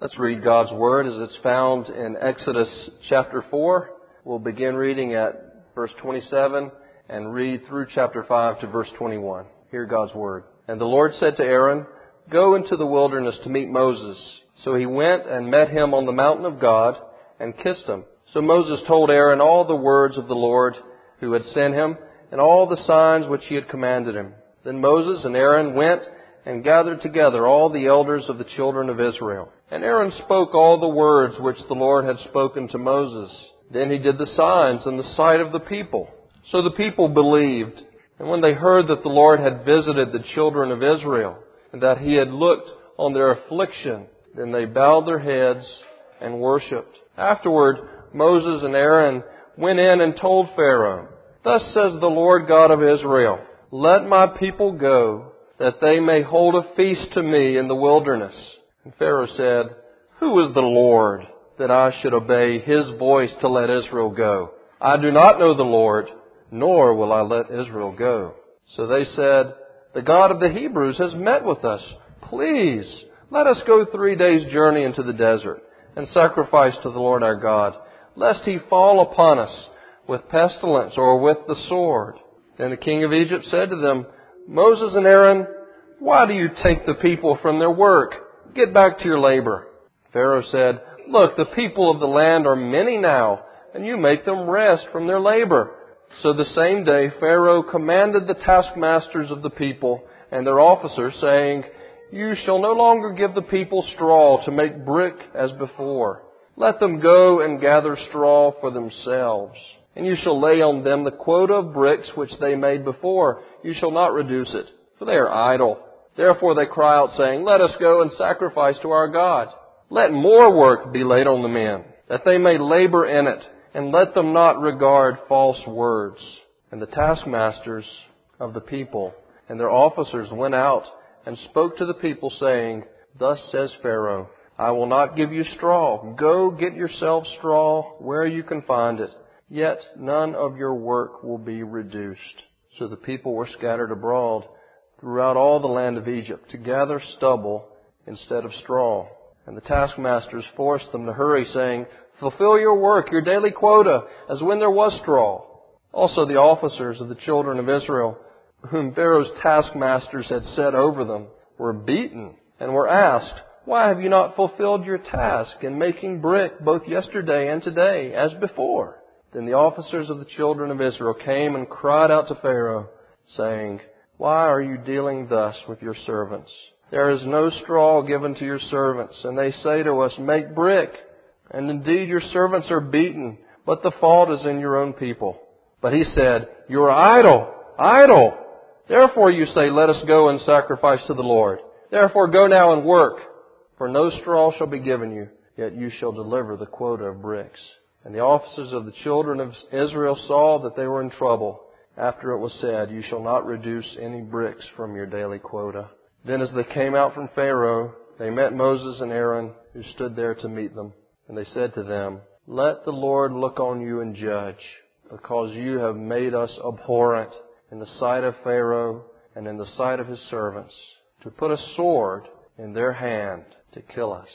Let's read God's Word as it's found in Exodus chapter 4. We'll begin reading at verse 27 and read through chapter 5 to verse 21. Hear God's Word. And the Lord said to Aaron, "Go into the wilderness to meet Moses." So he went and met him on the mountain of God and kissed him. So Moses told Aaron all the words of the Lord who had sent him and all the signs which he had commanded him. Then Moses and Aaron went and gathered together all the elders of the children of Israel. And Aaron spoke all the words which the Lord had spoken to Moses. Then he did the signs in the sight of the people. So the people believed. And when they heard that the Lord had visited the children of Israel, and that he had looked on their affliction, then they bowed their heads and worshipped. Afterward, Moses and Aaron went in and told Pharaoh, "Thus says the Lord God of Israel, let my people go, that they may hold a feast to me in the wilderness." And Pharaoh said, "Who is the Lord, that I should obey His voice to let Israel go? I do not know the Lord, nor will I let Israel go." So they said, "The God of the Hebrews has met with us. Please, let us go 3 days' journey into the desert and sacrifice to the Lord our God, lest He fall upon us with pestilence or with the sword." Then the king of Egypt said to them, "Moses and Aaron, why do you take the people from their work? Get back to your labor." Pharaoh said, "Look, the people of the land are many now, and you make them rest from their labor." So the same day Pharaoh commanded the taskmasters of the people and their officers, saying, "You shall no longer give the people straw to make brick as before. Let them go and gather straw for themselves. And you shall lay on them the quota of bricks which they made before. You shall not reduce it, for they are idle. Therefore they cry out, saying, 'Let us go and sacrifice to our God.' Let more work be laid on the men, that they may labor in it, and let them not regard false words." And the taskmasters of the people and their officers went out and spoke to the people, saying, "Thus says Pharaoh, I will not give you straw. Go get yourselves straw where you can find it. Yet none of your work will be reduced." So the people were scattered abroad throughout all the land of Egypt to gather stubble instead of straw. And the taskmasters forced them to hurry, saying, "Fulfill your work, your daily quota, as when there was straw." Also the officers of the children of Israel, whom Pharaoh's taskmasters had set over them, were beaten and were asked, "Why have you not fulfilled your task in making brick both yesterday and today, as before?" Then the officers of the children of Israel came and cried out to Pharaoh, saying, "Why are you dealing thus with your servants? There is no straw given to your servants, and they say to us, 'Make brick.' And indeed your servants are beaten, but the fault is in your own people." But he said, "You are idle, idle. Therefore you say, 'Let us go and sacrifice to the Lord.' Therefore go now and work, for no straw shall be given you, yet you shall deliver the quota of bricks." And the officers of the children of Israel saw that they were in trouble, after it was said, "You shall not reduce any bricks from your daily quota." Then as they came out from Pharaoh, they met Moses and Aaron, who stood there to meet them. And they said to them, "Let the Lord look on you and judge, because you have made us abhorrent in the sight of Pharaoh and in the sight of his servants, to put a sword in their hand to kill us."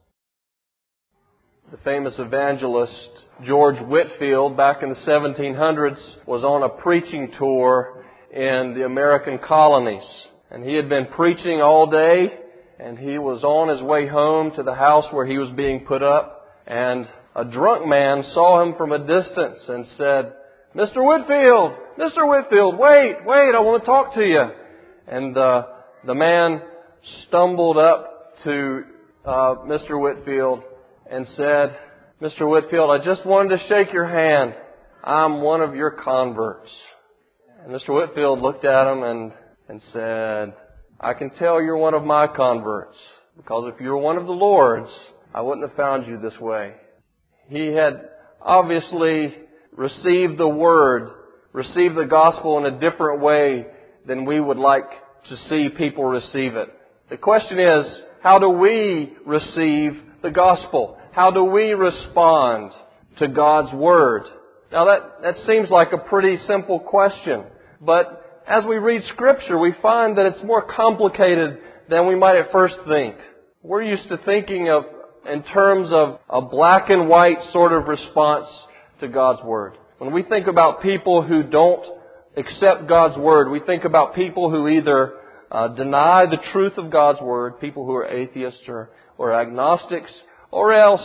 The famous evangelist George Whitefield, back in the 1700s, was on a preaching tour in the American colonies. And he had been preaching all day, and he was on his way home to the house where he was being put up. And a drunk man saw him from a distance and said, Mr. Whitefield, wait, I want to talk to you." And the man stumbled up to Mr. Whitefield and said, "Mr. Whitefield, I just wanted to shake your hand. I'm one of your converts." And Mr. Whitefield looked at him and said, "I can tell you're one of my converts, because if you were one of the Lord's, I wouldn't have found you this way." He had obviously received the Word, received the gospel in a different way than we would like to see people receive it. The question is, how do we receive the gospel? How do we respond to God's Word? Now that seems like a pretty simple question, but as we read Scripture, we find that it's more complicated than we might at first think. We're used to thinking of in terms of a black and white sort of response to God's Word. When we think about people who don't accept God's Word, we think about people who either deny the truth of God's Word, people who are atheists or agnostics, or else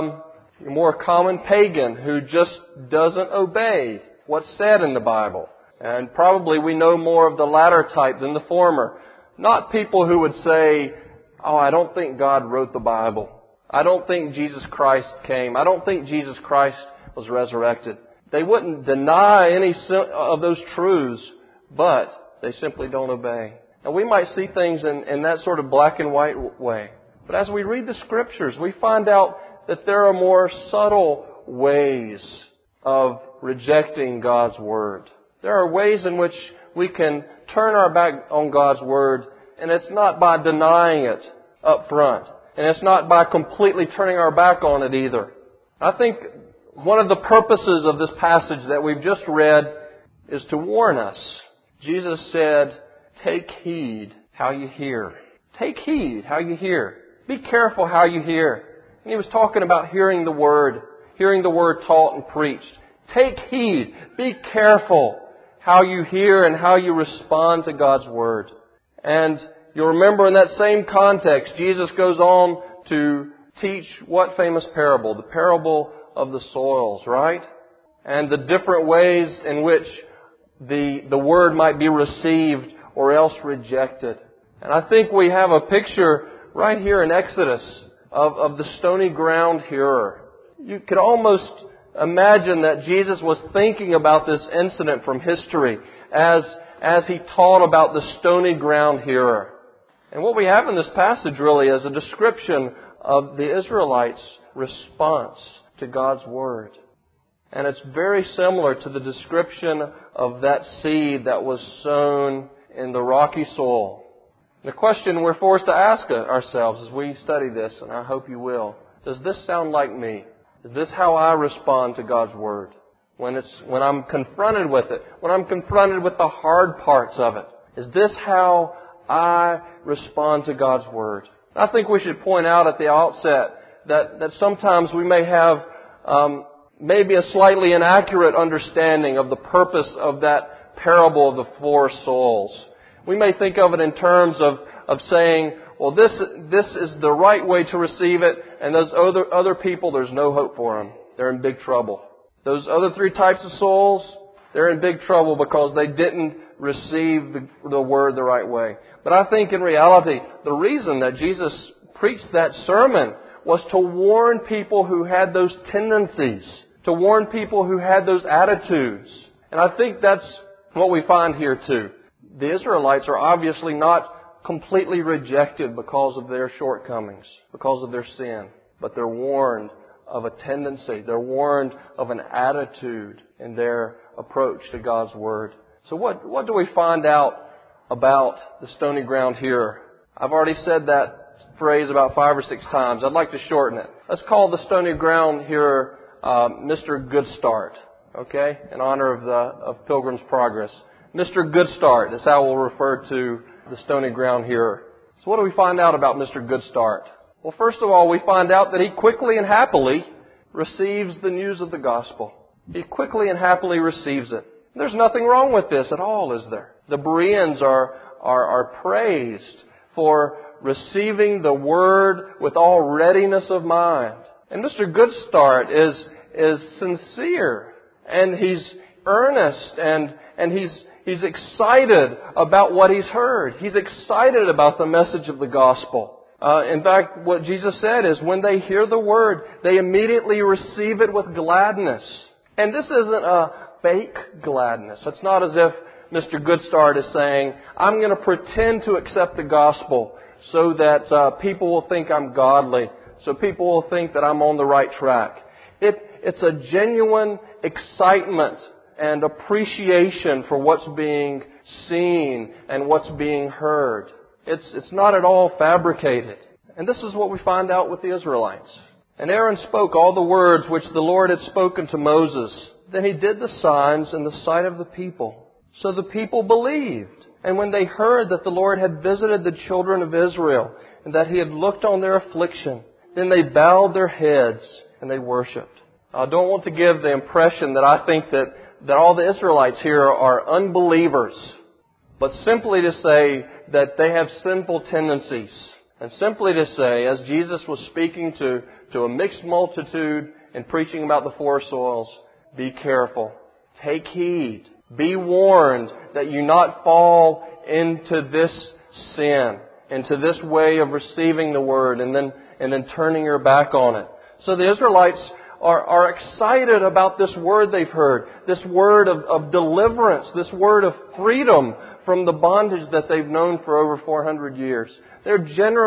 a more common pagan who just doesn't obey what's said in the Bible. And probably we know more of the latter type than the former. Not people who would say, "Oh, I don't think God wrote the Bible. I don't think Jesus Christ came. I don't think Jesus Christ was resurrected." They wouldn't deny any of those truths, but they simply don't obey. And we might see things in that sort of black and white way. But as we read the Scriptures, we find out that there are more subtle ways of rejecting God's Word. There are ways in which we can turn our back on God's Word, and it's not by denying it up front. And it's not by completely turning our back on it either. I think one of the purposes of this passage that we've just read is to warn us. Jesus said, "Take heed how you hear." Take heed how you hear. Be careful how you hear. And He was talking about hearing the Word taught and preached. Take heed. Be careful how you hear and how you respond to God's Word. And you'll remember in that same context, Jesus goes on to teach what famous parable? The parable of the soils, right? And the different ways in which the Word might be received or else rejected. And I think we have a picture right here in Exodus of the stony ground hearer. You could almost imagine that Jesus was thinking about this incident from history as He taught about the stony ground hearer. And what we have in this passage really is a description of the Israelites' response to God's Word. And it's very similar to the description of that seed that was sown in the rocky soil. The question we're forced to ask ourselves as we study this, and I hope you will, does this sound like me? Is this how I respond to God's Word? When I'm confronted with it, when I'm confronted with the hard parts of it, is this how I respond to God's Word? I think we should point out at the outset that sometimes we may have maybe a slightly inaccurate understanding of the purpose of that parable of the four soils. We may think of it in terms of saying, well, this is the right way to receive it, and those other people, there's no hope for them. They're in big trouble. Those other three types of souls, they're in big trouble because they didn't receive the Word the right way. But I think in reality, the reason that Jesus preached that sermon was to warn people who had those tendencies, to warn people who had those attitudes. And I think that's what we find here too. The Israelites are obviously not completely rejected because of their shortcomings, because of their sin. But they're warned of a tendency. They're warned of an attitude in their approach to God's Word. So what do we find out about the stony ground here? I've already said that phrase about 5 or 6 times. I'd like to shorten it. Let's call the stony ground here Mr. Good Start, okay? In honor of Pilgrim's Progress. Mr. Good Start is how we'll refer to the stony ground here. So what do we find out about Mr. Good Start? Well, first of all, we find out that he quickly and happily receives the news of the gospel. He quickly and happily receives it. There's nothing wrong with this at all, is there? The Bereans are praised for receiving the Word with all readiness of mind. And Mr. Good Start is sincere, and he's earnest, and he's excited about what he's heard. He's excited about the message of the gospel. In fact, what Jesus said is when they hear the Word, they immediately receive it with gladness. And this isn't a fake gladness. It's not as if Mr. Good Start is saying, I'm going to pretend to accept the gospel so that people will think I'm godly, so people will think that I'm on the right track. It's a genuine excitement and appreciation for what's being seen and what's being heard. It's not at all fabricated. And this is what we find out with the Israelites. And Aaron spoke all the words which the Lord had spoken to Moses. Then he did the signs in the sight of the people. So the people believed. And when they heard that the Lord had visited the children of Israel and that He had looked on their affliction, Then they bowed their heads and they worshiped. I don't want to give the impression that I think that all the Israelites here are unbelievers, but simply to say that they have sinful tendencies. And simply to say, as Jesus was speaking to a mixed multitude and preaching about the four soils, be careful, take heed, be warned that you not fall into this sin, into this way of receiving the Word and then turning your back on it. So the Israelites are excited about this Word they've heard, this Word of deliverance, this Word of freedom from the bondage that they've known for over 400 years. They're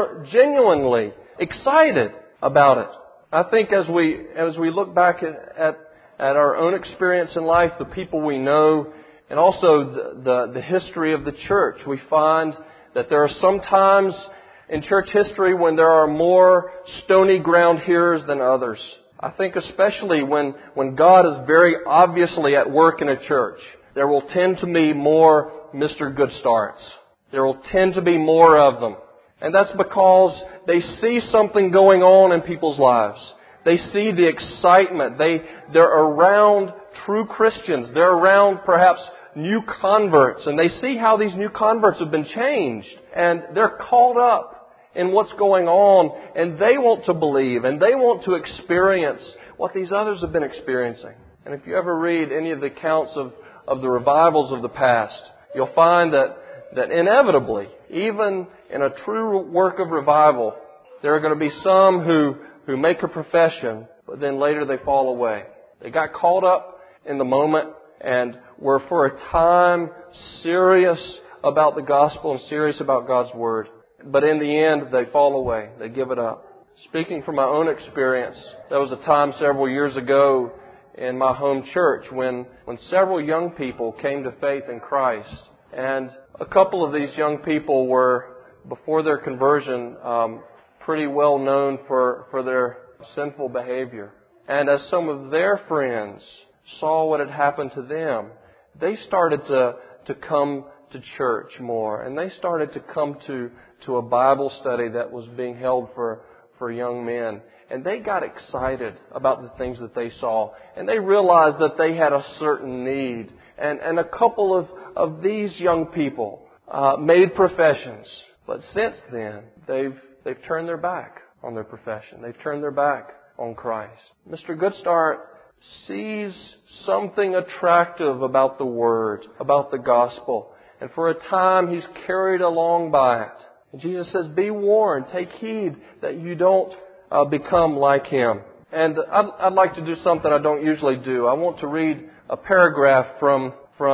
genuinely excited about it. I think as we look back at our own experience in life, the people we know, and also the history of the church, we find that there are some times in church history when there are more stony ground hearers than others. I think especially when God is very obviously at work in a church, there will tend to be more Mr. Good Starts. There will tend to be more of them. And that's because they see something going on in people's lives. They see the excitement. They're around true Christians. They're around perhaps new converts. And they see how these new converts have been changed. And they're caught up in what's going on. And they want to believe. And they want to experience what these others have been experiencing. And if you ever read any of the accounts of the revivals of the past, you'll find that inevitably, even in a true work of revival, there are going to be some who make a profession, but then later they fall away. They got caught up in the moment and were for a time serious about the gospel and serious about God's Word. But in the end, they fall away. They give it up. Speaking from my own experience, there was a time several years ago in my home church when several young people came to faith in Christ. And a couple of these young people were, before their conversion, pretty well known for their sinful behavior. And as some of their friends saw what had happened to them, they started to come to church more. And they started to come to a Bible study that was being held for young men. And they got excited about the things that they saw. And they realized that they had a certain need. And a couple of these young people made professions. But since then, they've turned their back on their profession. They've turned their back on Christ. Mr. Goodstart sees something attractive about the Word, about the gospel. And for a time, he's carried along by it. And Jesus says, be warned, take heed that you don't become like him. And I'd like to do something I don't usually do. I want to read a paragraph from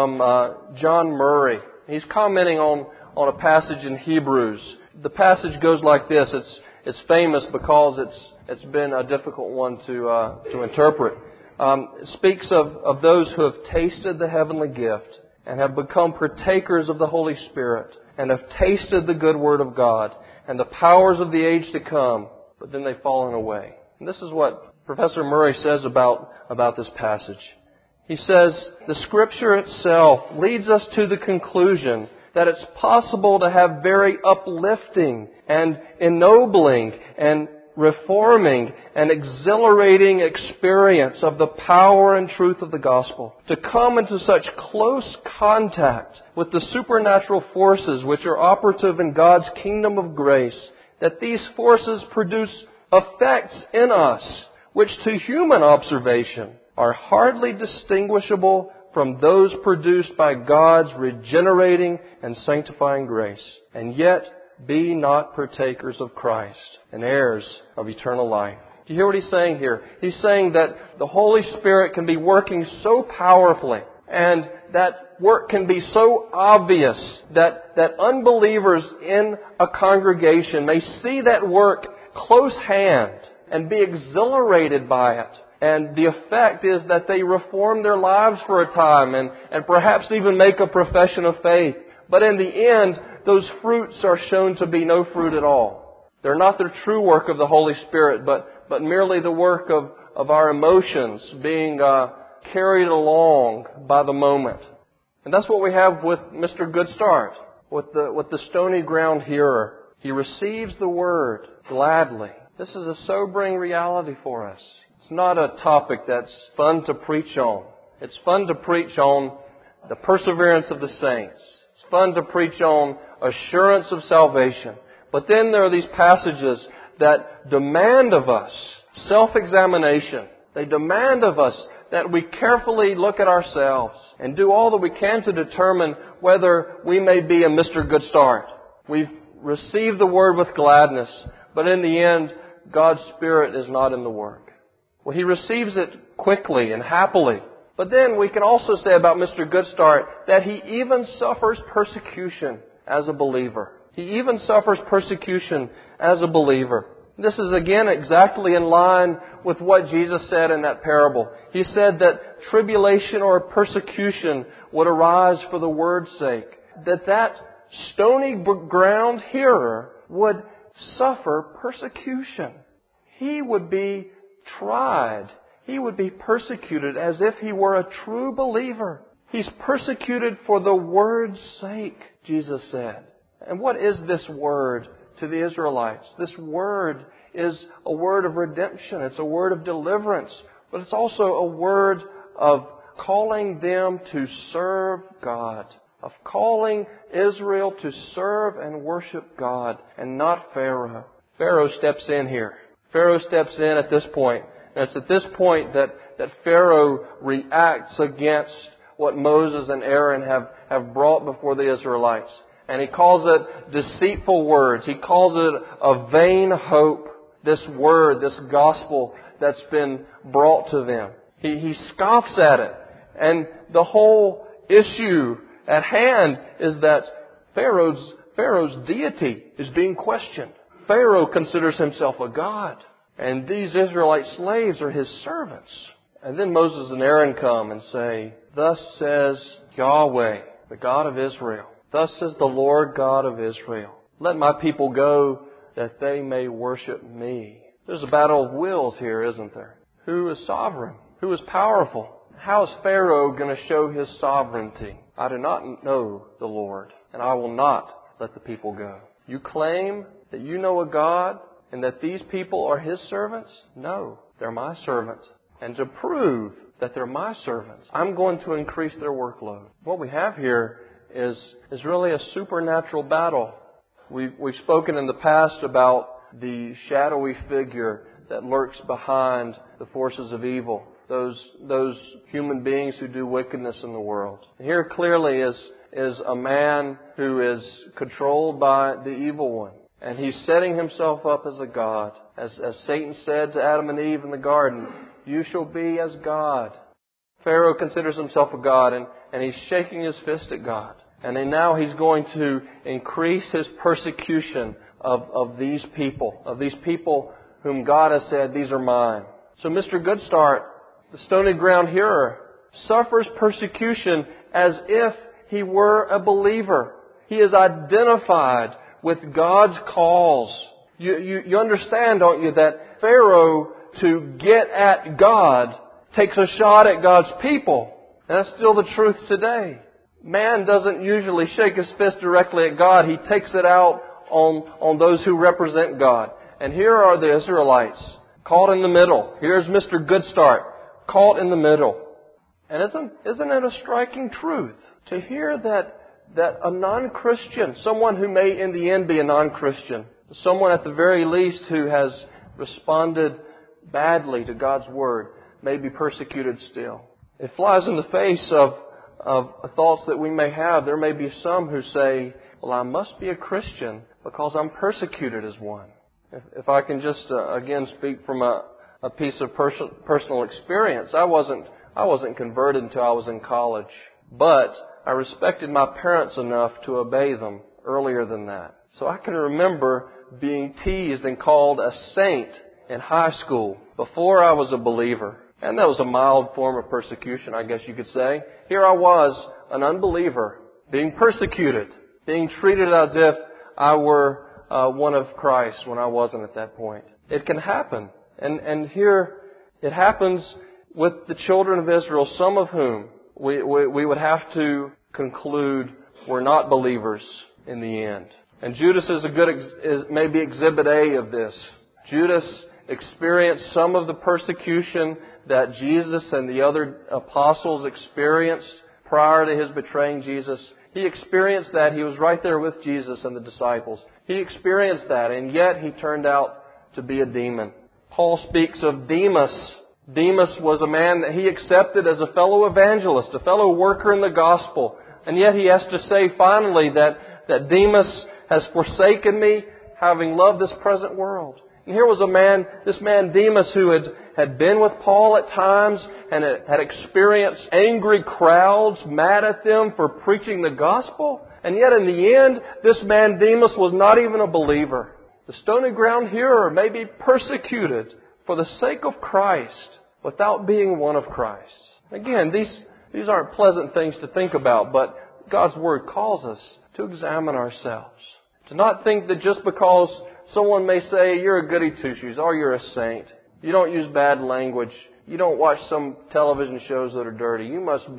John Murray. He's commenting on a passage in Hebrews. The passage goes like this. It's famous because it's been a difficult one to interpret. It speaks of those who have tasted the heavenly gift and have become partakers of the Holy Spirit and have tasted the good Word of God and the powers of the age to come, but then they've fallen away. And this is what Professor Murray says about this passage. He says, the Scripture itself leads us to the conclusion that it's possible to have very uplifting and ennobling and reforming and exhilarating experience of the power and truth of the gospel. To come into such close contact with the supernatural forces which are operative in God's kingdom of grace, that these forces produce effects in us which to human observation are hardly distinguishable from those produced by God's regenerating and sanctifying grace. And yet be not partakers of Christ and heirs of eternal life. Do you hear what he's saying here? He's saying that the Holy Spirit can be working so powerfully and that work can be so obvious that unbelievers in a congregation may see that work close hand and be exhilarated by it. And the effect is that they reform their lives for a time and perhaps even make a profession of faith. But in the end, those fruits are shown to be no fruit at all. They're not the true work of the Holy Spirit, but merely the work of our emotions being carried along by the moment. And that's what we have with Mr. Goodstart, with the stony ground hearer. He receives the Word gladly. This is a sobering reality for us. It's not a topic that's fun to preach on. It's fun to preach on the perseverance of the saints. It's fun to preach on assurance of salvation. But then there are these passages that demand of us self-examination. They demand of us that we carefully look at ourselves and do all that we can to determine whether we may be a Mr. Good Start. We've received the Word with gladness, but in the end, God's Spirit is not in the work. Well, He receives it quickly and happily. But then we can also say about Mr. Good Start that he even suffers persecution as a believer. He even suffers persecution as a believer. This is again exactly in line with what Jesus said in that parable. He said that tribulation or persecution would arise for the word's sake. That stony ground hearer would suffer persecution. He would be tried. He would be persecuted as if he were a true believer. He's persecuted for the word's sake, Jesus said. And what is this word to the Israelites? This word is a word of redemption. It's a word of deliverance. But it's also a word of calling them to serve God. Of calling Israel to serve and worship God and not Pharaoh. Pharaoh steps in here. Pharaoh steps in at this point. And it's at this point that Pharaoh reacts against what Moses and Aaron have brought before the Israelites. And he calls it deceitful words. He calls it a vain hope. This word, this gospel that's been brought to them. He scoffs at it. And the whole issue at hand is that Pharaoh's deity is being questioned. Pharaoh considers himself a god. And these Israelite slaves are his servants. And then Moses and Aaron come and say, "Thus says Yahweh, the God of Israel. Thus says the Lord God of Israel. Let my people go that they may worship me." There's a battle of wills here, isn't there? Who is sovereign? Who is powerful? How is Pharaoh going to show his sovereignty? "I do not know the Lord, and I will not let the people go." You claim that you know a God and that these people are His servants? No, they're my servants. And to prove that they're my servants, I'm going to increase their workload. What we have here is really a supernatural battle. We've spoken in the past about the shadowy figure that lurks behind the forces of evil. Those human beings who do wickedness in the world. Here clearly is a man who is controlled by the evil one. And he's setting himself up as a god. As Satan said to Adam and Eve in the garden, "You shall be as God." Pharaoh considers himself a god, and he's shaking his fist at God. And then now he's going to increase his persecution of these people whom God has said, "These are mine." So Mr. Good Start, the stony ground hearer, suffers persecution as if he were a believer. He is identified with God's cause. You understand, don't you, that Pharaoh, to get at God, takes a shot at God's people. And that's still the truth today. Man doesn't usually shake his fist directly at God. He takes it out on those who represent God. And here are the Israelites, caught in the middle. Here's Mr. Good Start, caught in the middle. And isn't it a striking truth to hear that a non-Christian, someone who may in the end be a non-Christian, someone at the very least who has responded badly to God's Word, may be persecuted still? It flies in the face of thoughts that we may have. There may be some who say, "Well, I must be a Christian because I'm persecuted as one." If I can just again speak from a piece of personal experience, I wasn't converted until I was in college, but I respected my parents enough to obey them earlier than that. So I can remember being teased and called a saint in high school before I was a believer. And that was a mild form of persecution, I guess you could say. Here I was, an unbeliever, being persecuted, being treated as if I were one of Christ when I wasn't at that point. It can happen. And here it happens with the children of Israel, some of whom we would have to conclude were not believers in the end. And Judas is maybe exhibit A of this. Judas experienced some of the persecution that Jesus and the other apostles experienced prior to his betraying Jesus. He experienced that. He was right there with Jesus and the disciples. He experienced that, and yet he turned out to be a demon. Paul speaks of Demas. Demas was a man that he accepted as a fellow evangelist, a fellow worker in the gospel. And yet he has to say finally that Demas has forsaken me, having loved this present world. And here was this man Demas, who had been with Paul at times and had experienced angry crowds mad at them for preaching the gospel. And yet in the end, this man Demas was not even a believer. The stony ground hearer may be persecuted for the sake of Christ without being one of Christ. Again, these aren't pleasant things to think about, but God's Word calls us to examine ourselves. To not think that just because someone may say, you're a goody two-shoes, or you're a saint, you don't use bad language, you don't watch some television shows that are dirty, you must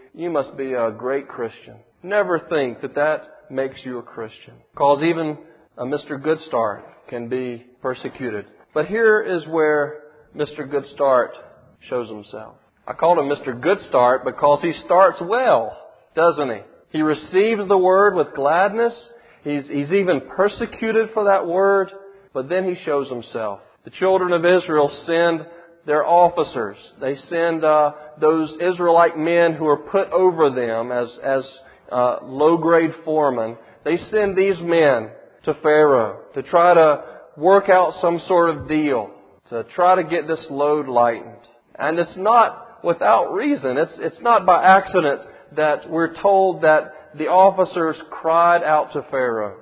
be a great Christian. Never think that makes you a Christian. Because even a Mr. Good Start can be persecuted. But here is where Mr. Good Start shows himself. I called him Mr. Good Start because he starts well, doesn't he? He receives the Word with gladness. He's even persecuted for that Word, but then he shows himself. The children of Israel send their officers. They send those Israelite men who are put over them as low-grade foremen. They send these men to Pharaoh to try to work out some sort of deal, to try to get this load lightened. And it's not without reason. It's not by accident that we're told that the officers cried out to Pharaoh.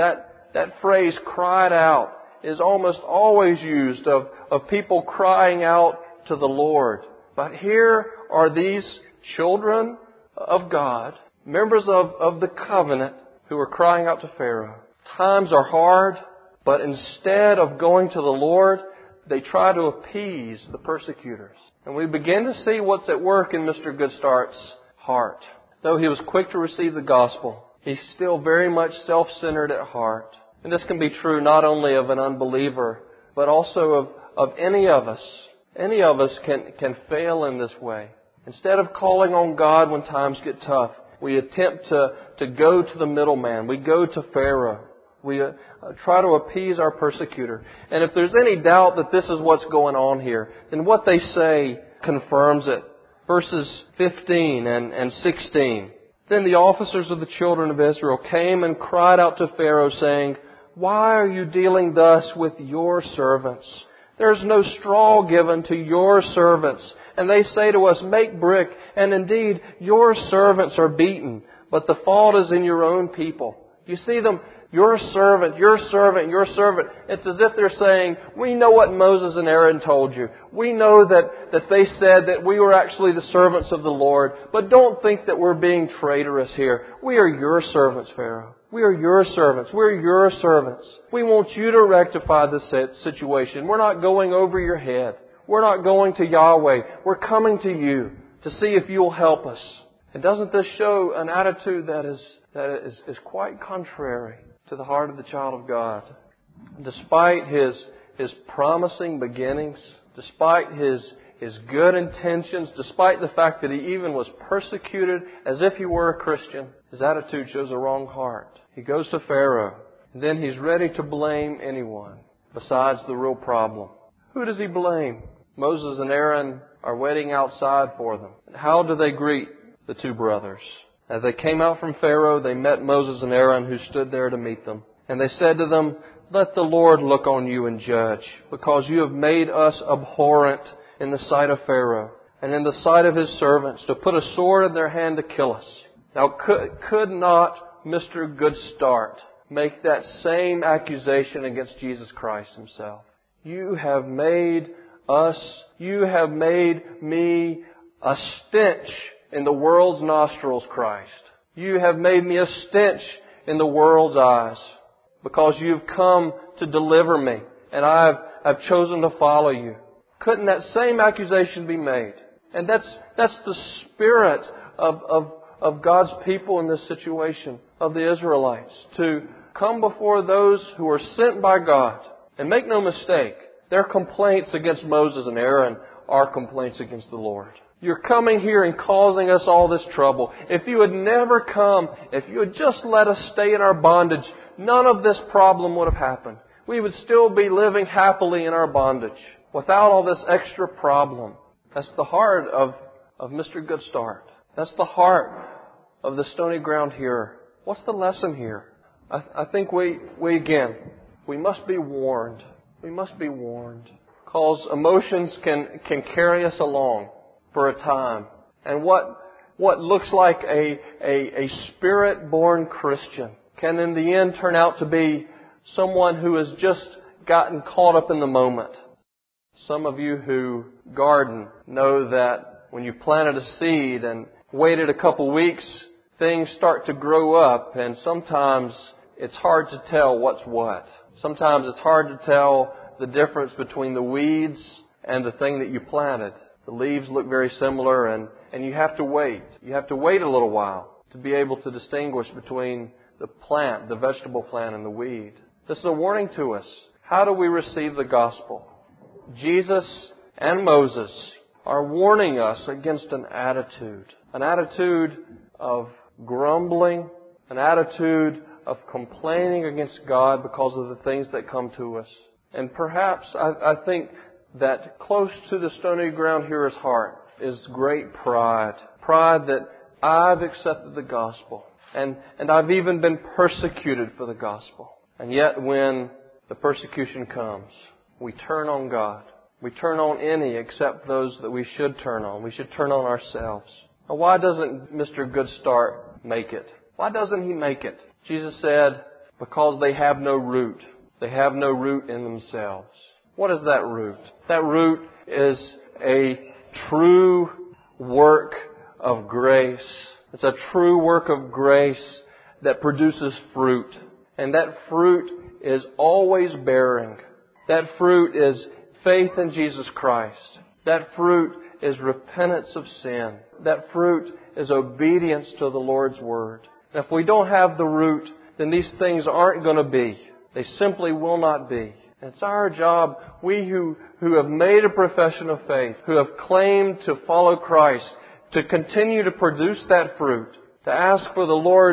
That phrase, cried out, is almost always used of people crying out to the Lord. But here are these children of God, members of the covenant, who are crying out to Pharaoh. Times are hard, but instead of going to the Lord, they try to appease the persecutors. And we begin to see what's at work in Mr. Good Start's heart. Though he was quick to receive the gospel, he's still very much self-centered at heart. And this can be true not only of an unbeliever, but also of any of us. Any of us can fail in this way. Instead of calling on God when times get tough, we attempt to go to the middleman. We go to Pharaoh. We try to appease our persecutor. And if there's any doubt that this is what's going on here, then what they say confirms it. Verses 15 and 16. Then the officers of the children of Israel came and cried out to Pharaoh, saying, "Why are you dealing thus with your servants? There is no straw given to your servants. And they say to us, make brick. And indeed, your servants are beaten. But the fault is in your own people." You see them, your servant, your servant, your servant. It's as if they're saying, we know what Moses and Aaron told you. We know that they said that we were actually the servants of the Lord. But don't think that we're being traitorous here. We are your servants, Pharaoh. We are your servants. We're your servants. We want you to rectify this situation. We're not going over your head. We're not going to Yahweh. We're coming to you to see if you'll help us. And doesn't this show an attitude that is quite contrary to the heart of the child of God? Despite his promising beginnings, despite his good intentions, despite the fact that he even was persecuted as if he were a Christian, his attitude shows a wrong heart. He goes to Pharaoh, and then he's ready to blame anyone besides the real problem. Who does he blame? Moses and Aaron are waiting outside for them. And how do they greet the two brothers? As they came out from Pharaoh, they met Moses and Aaron, who stood there to meet them. And they said to them, "Let the Lord look on you and judge, because you have made us abhorrent in the sight of Pharaoh and in the sight of his servants, to put a sword in their hand to kill us." Now, could not Mr. Good Start make that same accusation against Jesus Christ himself? You have made me a stench in the world's nostrils, Christ. You have made me a stench in the world's eyes, because you've come to deliver me, and I've chosen to follow you. Couldn't that same accusation be made? And that's the spirit of God's people in this situation, of the Israelites, to come before those who are sent by God, And make no mistake, their complaints against Moses and Aaron are complaints against the Lord. You're coming here and causing us all this trouble. If you had never come, if you had just let us stay in our bondage, none of this problem would have happened. We would still be living happily in our bondage without all this extra problem. That's the heart of Mr. Good Start. That's the heart of the Stony Ground hearer. What's the lesson here? I think we must be warned. We must be warned. Because emotions can carry us along for a time. And what looks like a spirit-born Christian can in the end turn out to be someone who has just gotten caught up in the moment. Some of you who garden know that when you planted a seed and waited a couple weeks, things start to grow up, and sometimes it's hard to tell what's what. Sometimes it's hard to tell the difference between the weeds and the thing that you planted. The leaves look very similar, and you have to wait. You have to wait a little while to be able to distinguish between the plant, the vegetable plant, and the weed. This is a warning to us. How do we receive the gospel? Jesus and Moses are warning us against an attitude of grumbling, an attitude of complaining against God because of the things that come to us. And perhaps I think that close to the Stony Ground hearer's heart is great pride. Pride that I've accepted the gospel. And I've even been persecuted for the gospel. And yet when the persecution comes, we turn on God. We turn on any except those that we should turn on. We should turn on ourselves. Now, why doesn't Mr. Good Start make it? Why doesn't he make it? Jesus said, because they have no root. They have no root in themselves. What is that root? That root is a true work of grace. It's a true work of grace that produces fruit. And that fruit is always bearing. That fruit is faith in Jesus Christ. That fruit is repentance of sin. That fruit is obedience to the Lord's Word. And if we don't have the root, then these things aren't going to be. They simply will not be. And it's our job, we who have made a profession of faith, who have claimed to follow Christ, to continue to produce that fruit, to ask for the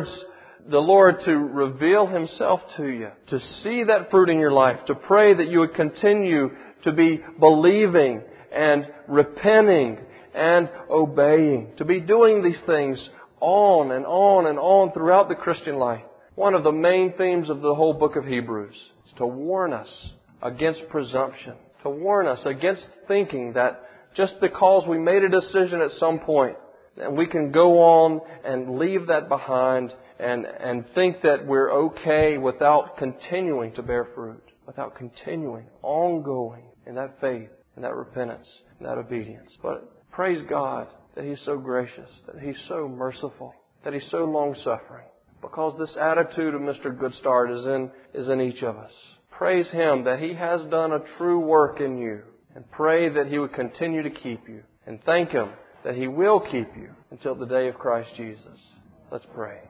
Lord to reveal Himself to you, to see that fruit in your life, to pray that you would continue to be believing and repenting and obeying, to be doing these things on and on and on throughout the Christian life. One of the main themes of the whole book of Hebrews is to warn us against presumption, to warn us against thinking that just because we made a decision at some point, and we can go on and leave that behind and think that we're okay without continuing to bear fruit, without continuing, ongoing in that faith, in that repentance, in that obedience. But praise God that He's so gracious, that He's so merciful, that He's so long-suffering, because this attitude of Mr. Good Start is in each of us. Praise Him that He has done a true work in you, and pray that He would continue to keep you, and thank Him that He will keep you until the day of Christ Jesus. Let's pray.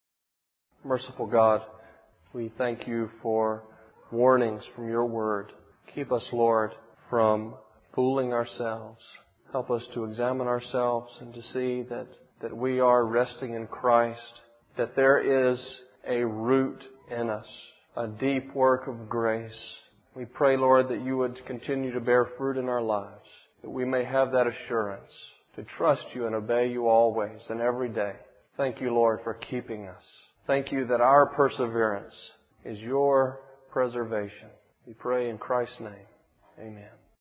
Merciful God, we thank You for warnings from Your Word. Keep us, Lord, from fooling ourselves. Help us to examine ourselves and to see that we are resting in Christ, that there is a root in us, a deep work of grace. We pray, Lord, that You would continue to bear fruit in our lives, that we may have that assurance to trust You and obey You always and every day. Thank You, Lord, for keeping us. Thank You that our perseverance is Your preservation. We pray in Christ's name. Amen.